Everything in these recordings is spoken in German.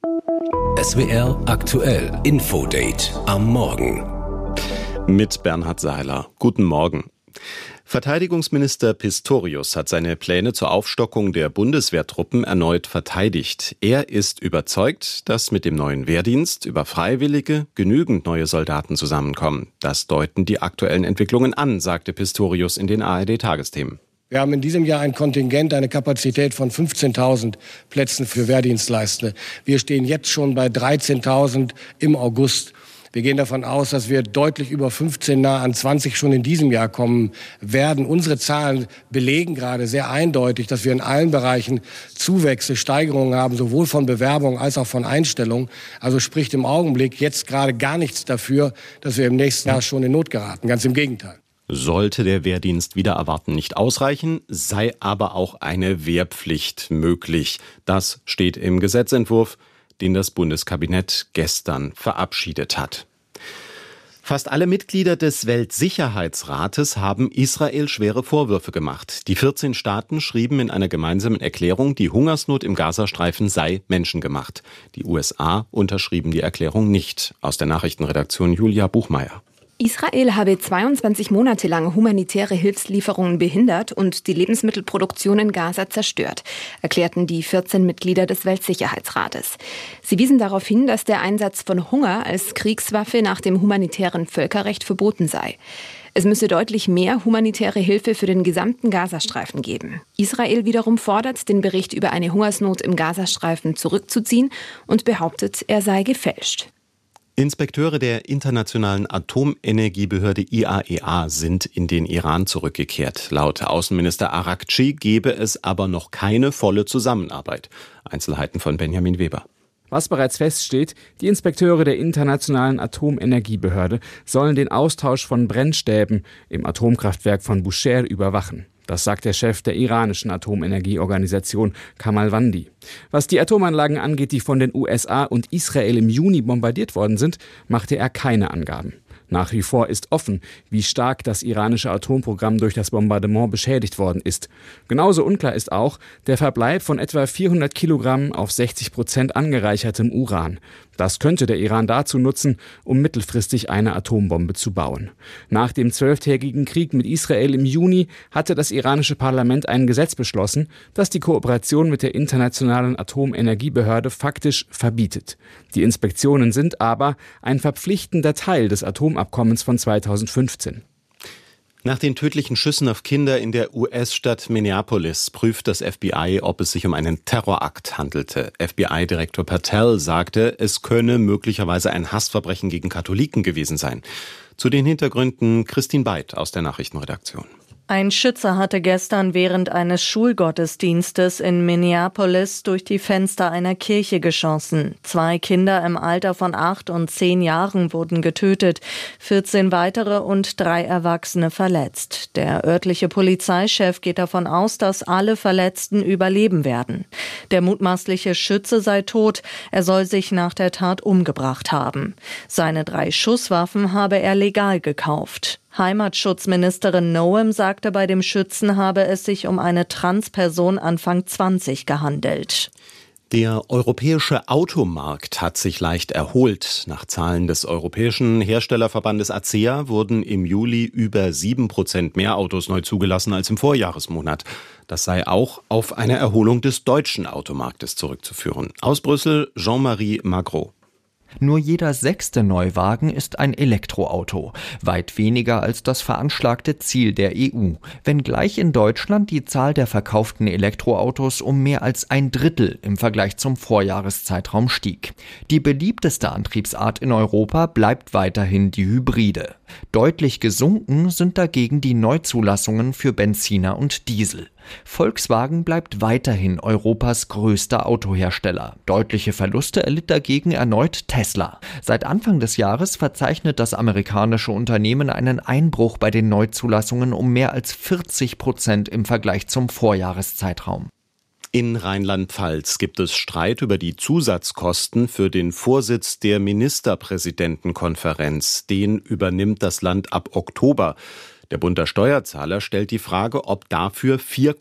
SWR aktuell Infodate am Morgen. Mit Bernhard Seiler. Guten Morgen. Verteidigungsminister Pistorius hat seine Pläne zur Aufstockung der Bundeswehrtruppen erneut verteidigt. Er ist überzeugt, dass mit dem neuen Wehrdienst über Freiwillige genügend neue Soldaten zusammenkommen. Das deuten die aktuellen Entwicklungen an, sagte Pistorius in den ARD-Tagesthemen. Wir haben in diesem Jahr ein Kontingent, eine Kapazität von 15.000 Plätzen für Wehrdienstleistende. Wir stehen jetzt schon bei 13.000 im August. Wir gehen davon aus, dass wir deutlich über 15, nah an 20 schon in diesem Jahr kommen werden. Unsere Zahlen belegen gerade sehr eindeutig, dass wir in allen Bereichen Zuwächse, Steigerungen haben, sowohl von Bewerbungen als auch von Einstellungen. Also spricht im Augenblick jetzt gerade gar nichts dafür, dass wir im nächsten Jahr schon in Not geraten. Ganz im Gegenteil. Sollte der Wehrdienst wider Erwarten nicht ausreichen, sei aber auch eine Wehrpflicht möglich. Das steht im Gesetzentwurf, den das Bundeskabinett gestern verabschiedet hat. Fast alle Mitglieder des Weltsicherheitsrates haben Israel schwere Vorwürfe gemacht. Die 14 Staaten schrieben in einer gemeinsamen Erklärung, die Hungersnot im Gazastreifen sei menschengemacht. Die USA unterschrieben die Erklärung nicht. Aus der Nachrichtenredaktion Julia Buchmeier. Israel habe 22 Monate lang humanitäre Hilfslieferungen behindert und die Lebensmittelproduktion in Gaza zerstört, erklärten die 14 Mitglieder des Weltsicherheitsrates. Sie wiesen darauf hin, dass der Einsatz von Hunger als Kriegswaffe nach dem humanitären Völkerrecht verboten sei. Es müsse deutlich mehr humanitäre Hilfe für den gesamten Gazastreifen geben. Israel wiederum fordert, den Bericht über eine Hungersnot im Gazastreifen zurückzuziehen und behauptet, er sei gefälscht. Inspekteure der Internationalen Atomenergiebehörde IAEA sind in den Iran zurückgekehrt. Laut Außenminister Arakci gebe es aber noch keine volle Zusammenarbeit. Einzelheiten von Benjamin Weber. Was bereits feststeht, die Inspekteure der Internationalen Atomenergiebehörde sollen den Austausch von Brennstäben im Atomkraftwerk von Bushehr überwachen. Das sagt der Chef der iranischen Atomenergieorganisation Kamalvandi. Was die Atomanlagen angeht, die von den USA und Israel im Juni bombardiert worden sind, machte er keine Angaben. Nach wie vor ist offen, wie stark das iranische Atomprogramm durch das Bombardement beschädigt worden ist. Genauso unklar ist auch der Verbleib von etwa 400 Kilogramm auf 60% angereichertem Uran. Das könnte der Iran dazu nutzen, um mittelfristig eine Atombombe zu bauen. Nach dem 12-tägigen Krieg mit Israel im Juni hatte das iranische Parlament ein Gesetz beschlossen, das die Kooperation mit der Internationalen Atomenergiebehörde faktisch verbietet. Die Inspektionen sind aber ein verpflichtender Teil des Atomabkommens von 2015. Nach den tödlichen Schüssen auf Kinder in der US-Stadt Minneapolis prüft das FBI, ob es sich um einen Terrorakt handelte. FBI-Direktor Patel sagte, es könne möglicherweise ein Hassverbrechen gegen Katholiken gewesen sein. Zu den Hintergründen Christine Beid aus der Nachrichtenredaktion. Ein Schütze hatte gestern während eines Schulgottesdienstes in Minneapolis durch die Fenster einer Kirche geschossen. 2 Kinder im Alter von 8 und 10 Jahren wurden getötet, 14 weitere und 3 Erwachsene verletzt. Der örtliche Polizeichef geht davon aus, dass alle Verletzten überleben werden. Der mutmaßliche Schütze sei tot, er soll sich nach der Tat umgebracht haben. Seine 3 Schusswaffen habe er legal gekauft. Heimatschutzministerin Noem sagte, bei dem Schützen habe es sich um eine Transperson Anfang 20 gehandelt. Der europäische Automarkt hat sich leicht erholt. Nach Zahlen des europäischen Herstellerverbandes ACEA wurden im Juli über 7% mehr Autos neu zugelassen als im Vorjahresmonat. Das sei auch auf eine Erholung des deutschen Automarktes zurückzuführen. Aus Brüssel Jean-Marie Magro. Nur jeder 6. Neuwagen ist ein Elektroauto, weit weniger als das veranschlagte Ziel der EU, wenngleich in Deutschland die Zahl der verkauften Elektroautos um mehr als 1/3 im Vergleich zum Vorjahreszeitraum stieg. Die beliebteste Antriebsart in Europa bleibt weiterhin die Hybride. Deutlich gesunken sind dagegen die Neuzulassungen für Benziner und Diesel. Volkswagen bleibt weiterhin Europas größter Autohersteller. Deutliche Verluste erlitt dagegen erneut Tesla. Seit Anfang des Jahres verzeichnet das amerikanische Unternehmen einen Einbruch bei den Neuzulassungen um mehr als 40% im Vergleich zum Vorjahreszeitraum. In Rheinland-Pfalz gibt es Streit über die Zusatzkosten für den Vorsitz der Ministerpräsidentenkonferenz. Den übernimmt das Land ab Oktober. Der Bund der Steuerzahler stellt die Frage, ob dafür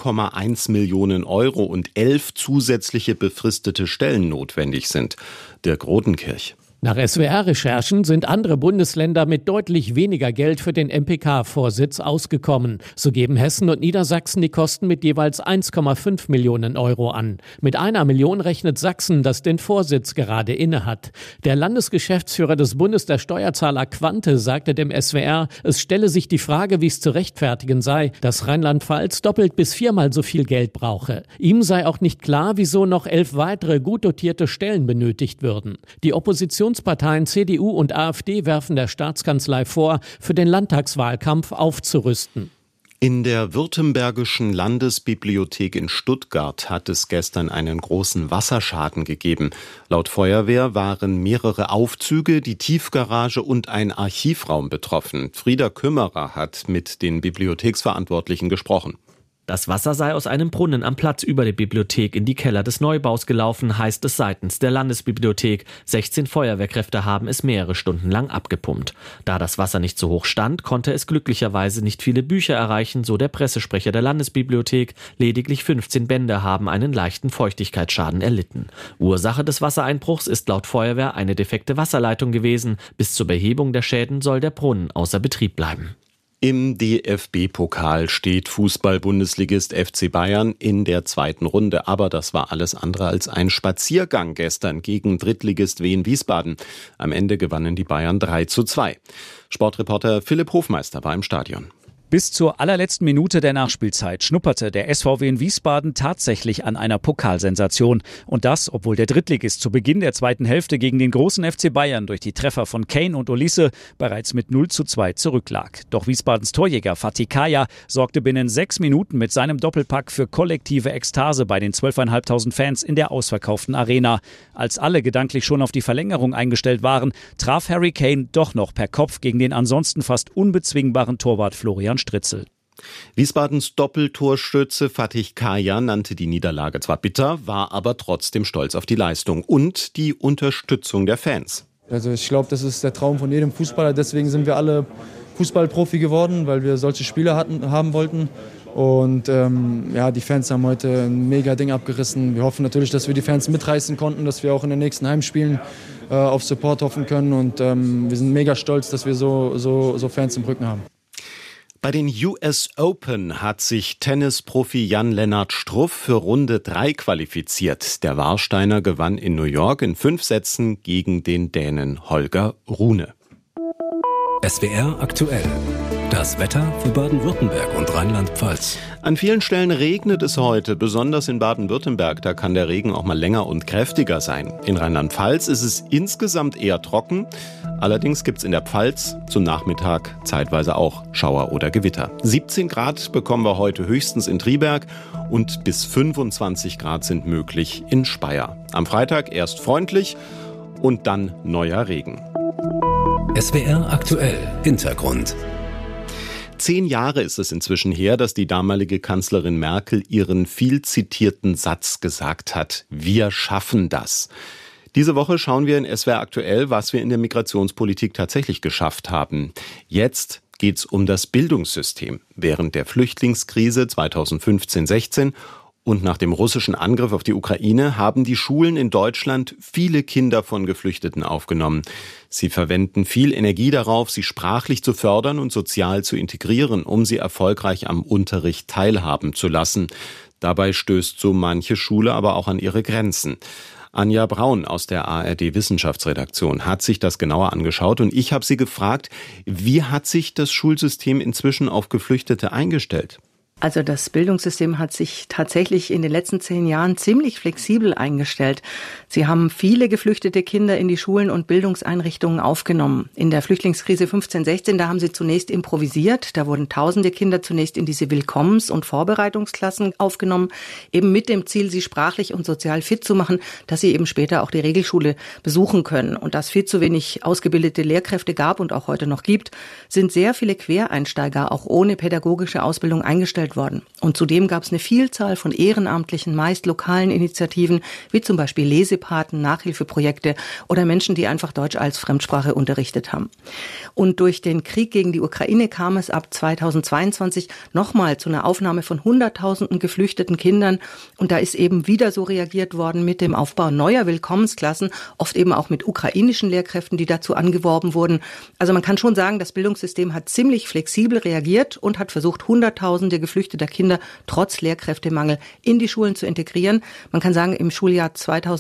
4,1 Millionen Euro und 11 zusätzliche befristete Stellen notwendig sind. Dirk Rodenkirch. Nach SWR-Recherchen sind andere Bundesländer mit deutlich weniger Geld für den MPK-Vorsitz ausgekommen. So geben Hessen und Niedersachsen die Kosten mit jeweils 1,5 Millionen Euro an. Mit 1 Million rechnet Sachsen, das den Vorsitz gerade innehat. Der Landesgeschäftsführer des Bundes der Steuerzahler Quante sagte dem SWR, es stelle sich die Frage, wie es zu rechtfertigen sei, dass Rheinland-Pfalz doppelt bis 4-mal so viel Geld brauche. Ihm sei auch nicht klar, wieso noch 11 weitere gut dotierte Stellen benötigt würden. Die Oppositionsparteien CDU und AfD werfen der Staatskanzlei vor, für den Landtagswahlkampf aufzurüsten. In der Württembergischen Landesbibliothek in Stuttgart hat es gestern einen großen Wasserschaden gegeben. Laut Feuerwehr waren mehrere Aufzüge, die Tiefgarage und ein Archivraum betroffen. Frieda Kümmerer hat mit den Bibliotheksverantwortlichen gesprochen. Das Wasser sei aus einem Brunnen am Platz über der Bibliothek in die Keller des Neubaus gelaufen, heißt es seitens der Landesbibliothek. 16 Feuerwehrkräfte haben es mehrere Stunden lang abgepumpt. Da das Wasser nicht so hoch stand, konnte es glücklicherweise nicht viele Bücher erreichen, so der Pressesprecher der Landesbibliothek. Lediglich 15 Bände haben einen leichten Feuchtigkeitsschaden erlitten. Ursache des Wassereinbruchs ist laut Feuerwehr eine defekte Wasserleitung gewesen. Bis zur Behebung der Schäden soll der Brunnen außer Betrieb bleiben. Im DFB-Pokal steht Fußball-Bundesligist FC Bayern in der zweiten Runde. Aber das war alles andere als ein Spaziergang gestern gegen Drittligist Wien Wiesbaden. Am Ende gewannen die Bayern 3:2. Sportreporter Philipp Hofmeister war im Stadion. Bis zur allerletzten Minute der Nachspielzeit schnupperte der SVW in Wiesbaden tatsächlich an einer Pokalsensation. Und das, obwohl der Drittligist zu Beginn der zweiten Hälfte gegen den großen FC Bayern durch die Treffer von Kane und Olise bereits mit 0:2 zurücklag. Doch Wiesbadens Torjäger Fatih Kaya sorgte binnen 6 Minuten mit seinem Doppelpack für kollektive Ekstase bei den 12.500 Fans in der ausverkauften Arena. Als alle gedanklich schon auf die Verlängerung eingestellt waren, traf Harry Kane doch noch per Kopf gegen den ansonsten fast unbezwingbaren Torwart Florian Stritzel. Wiesbadens Doppeltorschütze Fatih Kaya nannte die Niederlage zwar bitter, war aber trotzdem stolz auf die Leistung und die Unterstützung der Fans. Also ich glaube, das ist der Traum von jedem Fußballer. Deswegen sind wir alle Fußballprofi geworden, weil wir solche Spiele haben wollten. Und die Fans haben heute ein mega Ding abgerissen. Wir hoffen natürlich, dass wir die Fans mitreißen konnten, dass wir auch in den nächsten Heimspielen auf Support hoffen können. Und wir sind mega stolz, dass wir so Fans im Rücken haben. Bei den US Open hat sich Tennisprofi Jan-Lennart Struff für Runde 3 qualifiziert. Der Warsteiner gewann in New York in 5 Sätzen gegen den Dänen Holger Rune. SWR aktuell. Das Wetter für Baden-Württemberg und Rheinland-Pfalz. An vielen Stellen regnet es heute, besonders in Baden-Württemberg. Da kann der Regen auch mal länger und kräftiger sein. In Rheinland-Pfalz ist es insgesamt eher trocken. Allerdings gibt es in der Pfalz zum Nachmittag zeitweise auch Schauer oder Gewitter. 17 Grad bekommen wir heute höchstens in Triberg und bis 25 Grad sind möglich in Speyer. Am Freitag erst freundlich und dann neuer Regen. SWR aktuell Hintergrund. 10 Jahre ist es inzwischen her, dass die damalige Kanzlerin Merkel ihren viel zitierten Satz gesagt hat: Wir schaffen das. Diese Woche schauen wir in SWR aktuell, was wir in der Migrationspolitik tatsächlich geschafft haben. Jetzt geht's um das Bildungssystem. Während der Flüchtlingskrise 2015-16 und nach dem russischen Angriff auf die Ukraine haben die Schulen in Deutschland viele Kinder von Geflüchteten aufgenommen. Sie verwenden viel Energie darauf, sie sprachlich zu fördern und sozial zu integrieren, um sie erfolgreich am Unterricht teilhaben zu lassen. Dabei stößt so manche Schule aber auch an ihre Grenzen. Anja Braun aus der ARD-Wissenschaftsredaktion hat sich das genauer angeschaut und ich habe sie gefragt, wie hat sich das Schulsystem inzwischen auf Geflüchtete eingestellt? Also das Bildungssystem hat sich tatsächlich in den letzten 10 Jahren ziemlich flexibel eingestellt. Sie haben viele geflüchtete Kinder in die Schulen und Bildungseinrichtungen aufgenommen. In der Flüchtlingskrise 15-16, da haben sie zunächst improvisiert. Da wurden tausende Kinder zunächst in diese Willkommens- und Vorbereitungsklassen aufgenommen, eben mit dem Ziel, sie sprachlich und sozial fit zu machen, dass sie eben später auch die Regelschule besuchen können. Und da es viel zu wenig ausgebildete Lehrkräfte gab und auch heute noch gibt, sind sehr viele Quereinsteiger auch ohne pädagogische Ausbildung eingestellt entwickelt worden. Und zudem gab es eine Vielzahl von ehrenamtlichen, meist lokalen Initiativen, wie zum Beispiel Lesepaten, Nachhilfeprojekte oder Menschen, die einfach Deutsch als Fremdsprache unterrichtet haben. Und durch den Krieg gegen die Ukraine kam es ab 2022 nochmal zu einer Aufnahme von Hunderttausenden geflüchteten Kindern. Und da ist eben wieder so reagiert worden mit dem Aufbau neuer Willkommensklassen, oft eben auch mit ukrainischen Lehrkräften, die dazu angeworben wurden. Also man kann schon sagen, das Bildungssystem hat ziemlich flexibel reagiert und hat versucht, Hunderttausende geflüchteter Kinder trotz Lehrkräftemangel in die Schulen zu integrieren. Man kann sagen, im Schuljahr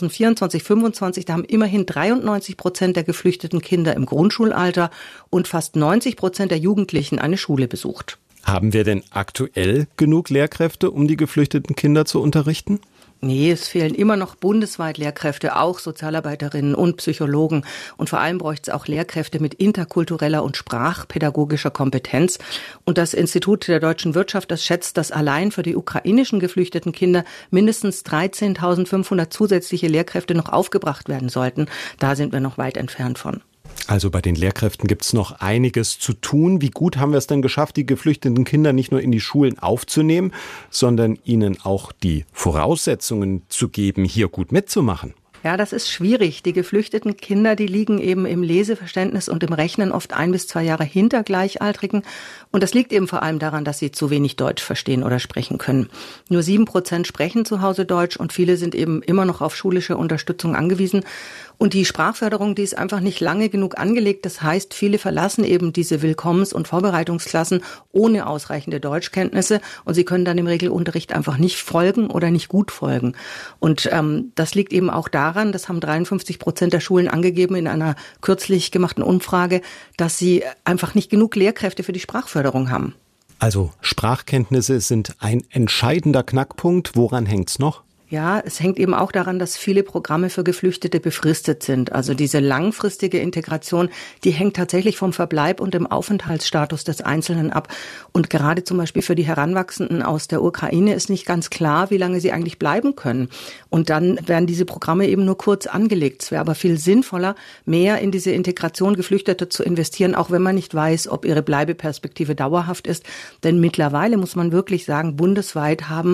2024/25, da haben immerhin 93% der geflüchteten Kinder im Grundschulalter und fast 90% der Jugendlichen eine Schule besucht. Haben wir denn aktuell genug Lehrkräfte, um die geflüchteten Kinder zu unterrichten? Nee, es fehlen immer noch bundesweit Lehrkräfte, auch Sozialarbeiterinnen und Psychologen. Und vor allem bräuchte es auch Lehrkräfte mit interkultureller und sprachpädagogischer Kompetenz. Und das Institut der deutschen Wirtschaft, das schätzt, dass allein für die ukrainischen geflüchteten Kinder mindestens 13.500 zusätzliche Lehrkräfte noch aufgebracht werden sollten. Da sind wir noch weit entfernt von. Also bei den Lehrkräften gibt es noch einiges zu tun. Wie gut haben wir es denn geschafft, die geflüchteten Kinder nicht nur in die Schulen aufzunehmen, sondern ihnen auch die Voraussetzungen zu geben, hier gut mitzumachen? Ja, das ist schwierig. Die geflüchteten Kinder, die liegen eben im Leseverständnis und im Rechnen oft 1 bis 2 Jahre hinter Gleichaltrigen. Und das liegt eben vor allem daran, dass sie zu wenig Deutsch verstehen oder sprechen können. Nur 7% sprechen zu Hause Deutsch und viele sind eben immer noch auf schulische Unterstützung angewiesen. Und die Sprachförderung, die ist einfach nicht lange genug angelegt. Das heißt, viele verlassen eben diese Willkommens- und Vorbereitungsklassen ohne ausreichende Deutschkenntnisse. Und sie können dann im Regelunterricht einfach nicht folgen oder nicht gut folgen. Und das liegt eben auch daran, das haben 53% der Schulen angegeben in einer kürzlich gemachten Umfrage, dass sie einfach nicht genug Lehrkräfte für die Sprachförderung haben. Also Sprachkenntnisse sind ein entscheidender Knackpunkt. Woran hängt's noch? Ja, es hängt eben auch daran, dass viele Programme für Geflüchtete befristet sind. Also diese langfristige Integration, die hängt tatsächlich vom Verbleib und dem Aufenthaltsstatus des Einzelnen ab. Und gerade zum Beispiel für die Heranwachsenden aus der Ukraine ist nicht ganz klar, wie lange sie eigentlich bleiben können. Und dann werden diese Programme eben nur kurz angelegt. Es wäre aber viel sinnvoller, mehr in diese Integration Geflüchteter zu investieren, auch wenn man nicht weiß, ob ihre Bleibeperspektive dauerhaft ist. Denn mittlerweile muss man wirklich sagen, bundesweit haben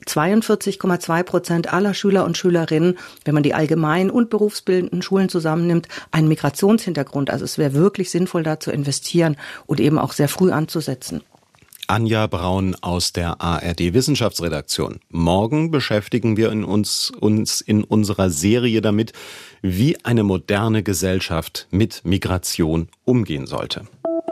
42,2% aller Schüler und Schülerinnen, wenn man die allgemein- und berufsbildenden Schulen zusammennimmt, einen Migrationshintergrund. Also es wäre wirklich sinnvoll, da zu investieren und eben auch sehr früh anzusetzen. Anja Braun aus der ARD Wissenschaftsredaktion. Morgen beschäftigen wir uns in unserer Serie damit, wie eine moderne Gesellschaft mit Migration umgehen sollte.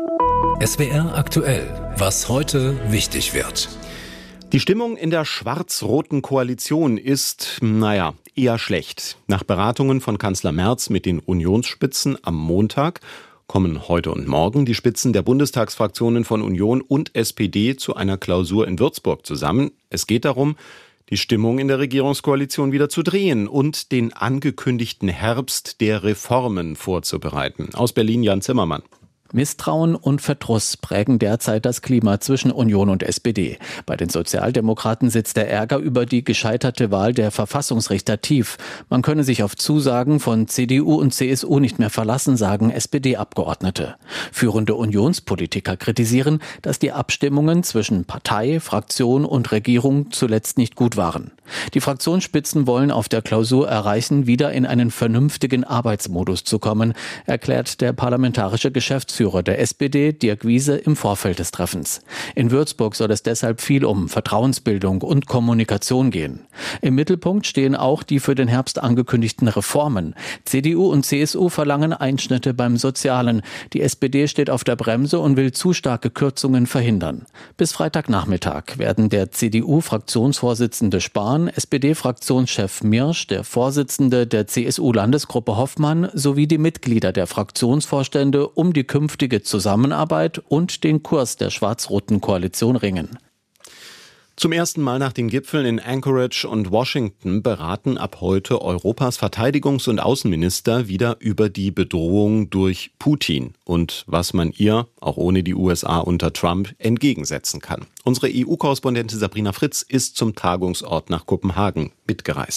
SWR aktuell, was heute wichtig wird. Die Stimmung in der schwarz-roten Koalition ist, eher schlecht. Nach Beratungen von Kanzler Merz mit den Unionsspitzen am Montag kommen heute und morgen die Spitzen der Bundestagsfraktionen von Union und SPD zu einer Klausur in Würzburg zusammen. Es geht darum, die Stimmung in der Regierungskoalition wieder zu drehen und den angekündigten Herbst der Reformen vorzubereiten. Aus Berlin Jan Zimmermann. Misstrauen und Verdruss prägen derzeit das Klima zwischen Union und SPD. Bei den Sozialdemokraten sitzt der Ärger über die gescheiterte Wahl der Verfassungsrichter tief. Man könne sich auf Zusagen von CDU und CSU nicht mehr verlassen, sagen SPD-Abgeordnete. Führende Unionspolitiker kritisieren, dass die Abstimmungen zwischen Partei, Fraktion und Regierung zuletzt nicht gut waren. Die Fraktionsspitzen wollen auf der Klausur erreichen, wieder in einen vernünftigen Arbeitsmodus zu kommen, erklärt der parlamentarische Geschäftsführer der SPD, Dirk Wiese, im Vorfeld des Treffens. In Würzburg soll es deshalb viel um Vertrauensbildung und Kommunikation gehen. Im Mittelpunkt stehen auch die für den Herbst angekündigten Reformen. CDU und CSU verlangen Einschnitte beim Sozialen. Die SPD steht auf der Bremse und will zu starke Kürzungen verhindern. Bis Freitagnachmittag werden der CDU-Fraktionsvorsitzende Spahn, SPD-Fraktionschef Mirsch, der Vorsitzende der CSU-Landesgruppe Hoffmann sowie die Mitglieder der Fraktionsvorstände um die künftige Zusammenarbeit und den Kurs der schwarz-roten Koalition ringen. Zum ersten Mal nach den Gipfeln in Anchorage und Washington beraten ab heute Europas Verteidigungs- und Außenminister wieder über die Bedrohung durch Putin und was man ihr, auch ohne die USA unter Trump, entgegensetzen kann. Unsere EU-Korrespondentin Sabrina Fritz ist zum Tagungsort nach Kopenhagen mitgereist.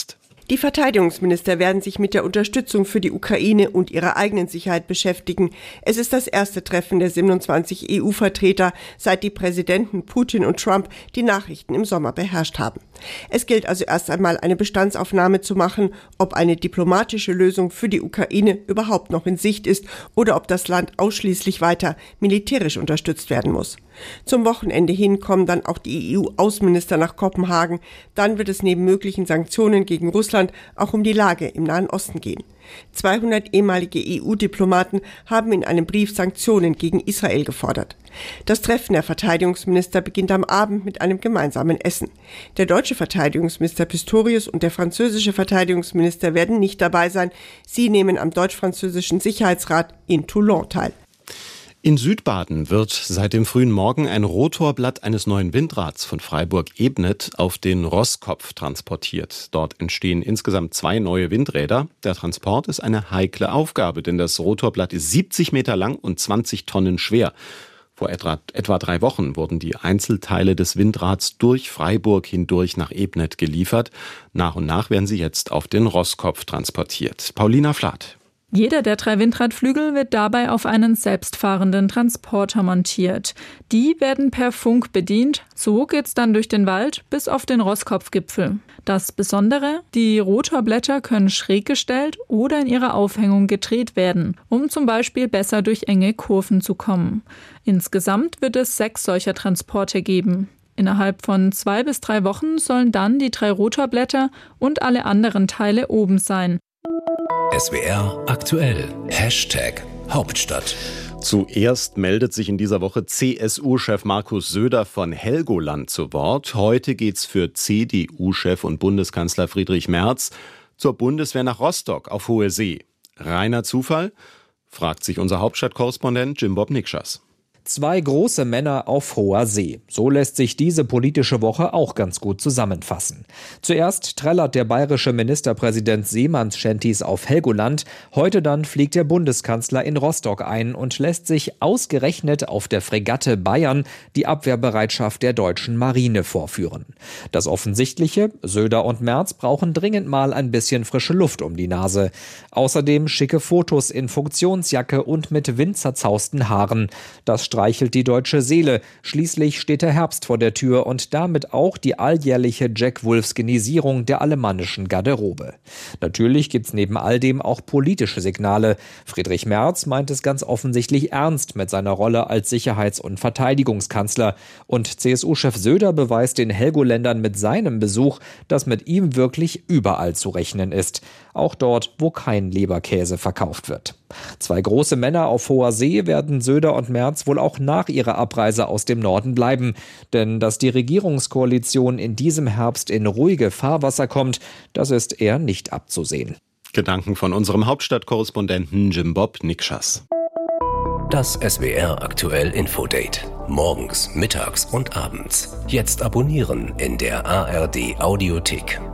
Die Verteidigungsminister werden sich mit der Unterstützung für die Ukraine und ihrer eigenen Sicherheit beschäftigen. Es ist das erste Treffen der 27 EU-Vertreter, seit die Präsidenten Putin und Trump die Nachrichten im Sommer beherrscht haben. Es gilt also erst einmal eine Bestandsaufnahme zu machen, ob eine diplomatische Lösung für die Ukraine überhaupt noch in Sicht ist oder ob das Land ausschließlich weiter militärisch unterstützt werden muss. Zum Wochenende hin kommen dann auch die EU-Außenminister nach Kopenhagen. Dann wird es neben möglichen Sanktionen gegen Russland auch um die Lage im Nahen Osten gehen. 200 ehemalige EU-Diplomaten haben in einem Brief Sanktionen gegen Israel gefordert. Das Treffen der Verteidigungsminister beginnt am Abend mit einem gemeinsamen Essen. Der deutsche Verteidigungsminister Pistorius und der französische Verteidigungsminister werden nicht dabei sein. Sie nehmen am deutsch-französischen Sicherheitsrat in Toulon teil. In Südbaden wird seit dem frühen Morgen ein Rotorblatt eines neuen Windrads von Freiburg-Ebnet auf den Roßkopf transportiert. Dort entstehen insgesamt 2 neue Windräder. Der Transport ist eine heikle Aufgabe, denn das Rotorblatt ist 70 Meter lang und 20 Tonnen schwer. Vor etwa 3 Wochen wurden die Einzelteile des Windrads durch Freiburg hindurch nach Ebnet geliefert. Nach und nach werden sie jetzt auf den Roßkopf transportiert. Paulina Flath. Jeder der 3 Windradflügel wird dabei auf einen selbstfahrenden Transporter montiert. Die werden per Funk bedient. So geht's dann durch den Wald bis auf den Roßkopfgipfel. Das Besondere: Die Rotorblätter können schräg gestellt oder in ihrer Aufhängung gedreht werden, um zum Beispiel besser durch enge Kurven zu kommen. Insgesamt wird es 6 solcher Transporte geben. Innerhalb von 2 bis 3 Wochen sollen dann die 3 Rotorblätter und alle anderen Teile oben sein. SWR aktuell. #Hauptstadt. Zuerst meldet sich in dieser Woche CSU-Chef Markus Söder von Helgoland zu Wort. Heute geht's für CDU-Chef und Bundeskanzler Friedrich Merz zur Bundeswehr nach Rostock auf hoher See. Reiner Zufall? Fragt sich unser Hauptstadtkorrespondent Jim-Bob Nikschas. 2 große Männer auf hoher See. So lässt sich diese politische Woche auch ganz gut zusammenfassen. Zuerst trällert der bayerische Ministerpräsident Seemanns-Schentis auf Helgoland. Heute dann fliegt der Bundeskanzler in Rostock ein und lässt sich ausgerechnet auf der Fregatte Bayern die Abwehrbereitschaft der deutschen Marine vorführen. Das Offensichtliche: Söder und Merz brauchen dringend mal ein bisschen frische Luft um die Nase. Außerdem schicke Fotos in Funktionsjacke und mit windzerzausten Haaren. Das streichelt die deutsche Seele. Schließlich steht der Herbst vor der Tür und damit auch die alljährliche Jack-Wolfskenisierung der alemannischen Garderobe. Natürlich gibt's neben all dem auch politische Signale. Friedrich Merz meint es ganz offensichtlich ernst mit seiner Rolle als Sicherheits- und Verteidigungskanzler. Und CSU-Chef Söder beweist den Helgoländern mit seinem Besuch, dass mit ihm wirklich überall zu rechnen ist. Auch dort, wo kein Leberkäse verkauft wird. 2 große Männer auf hoher See werden Söder und Merz wohl auch nach ihrer Abreise aus dem Norden bleiben. Denn dass die Regierungskoalition in diesem Herbst in ruhige Fahrwasser kommt, das ist eher nicht abzusehen. Gedanken von unserem Hauptstadtkorrespondenten Jim-Bob Nikschas. Das SWR aktuell Infodate. Morgens, mittags und abends. Jetzt abonnieren in der ARD Audiothek.